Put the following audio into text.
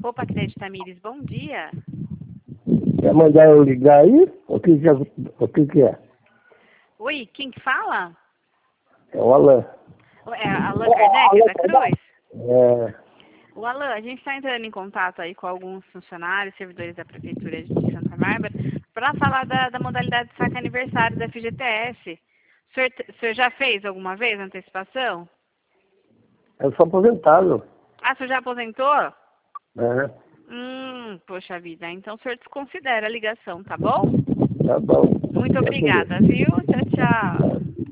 Opa, Crédito Tamires, bom dia. Quer mandar eu ligar aí? O que que é? Oi, quem que fala? É o Alain. É a Allan Kardec, da Cruz? É, O Alan, a gente está entrando em contato aí com alguns funcionários, servidores da Prefeitura de Santa Bárbara, para falar da modalidade de saque aniversário da FGTS. O senhor já fez alguma vez antecipação? eu sou aposentado. Ah, o senhor já aposentou? Né? Poxa vida, então o senhor desconsidera a ligação, tá bom? Tá bom. Muito obrigada, viu? Tchau, tchau.